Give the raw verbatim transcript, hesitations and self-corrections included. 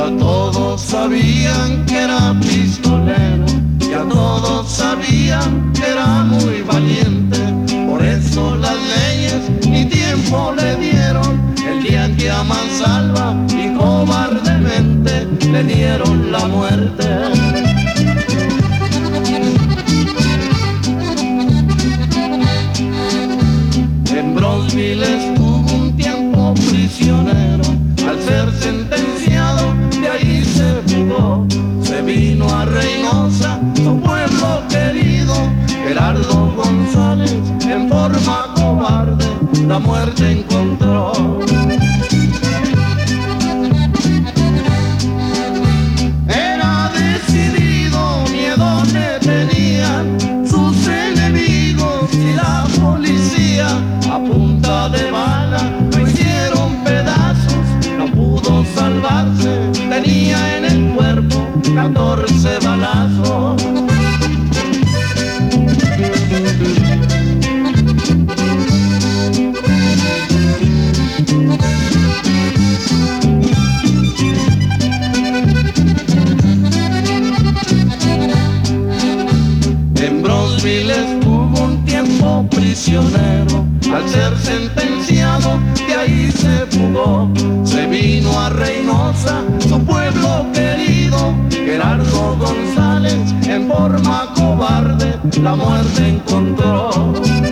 Ya todos sabían que era pistolero, ya todos sabían que era muy valiente. Por eso las leyes ni tiempo le dieron el día en que a mansalva y cobardemente le dieron la muerte. En Bronzeville estuvo un tiempo prisionero, al ser sentenciado de ahí se fugó. Se vino a Reynosa, su pueblo querido. Gerardo González en forma cobarde la muerte encontró. Era decidido, miedo le tenían sus enemigos y la policía. A punta de bala lo hicieron pedazos, no pudo salvarse, tenía en el cuerpo catorce balazos. En Bronzeville estuvo un tiempo prisionero, al ser sentenciado de ahí se fugó. Se vino a Reynosa, su pueblo querido. Gerardo González en forma cobarde la muerte encontró.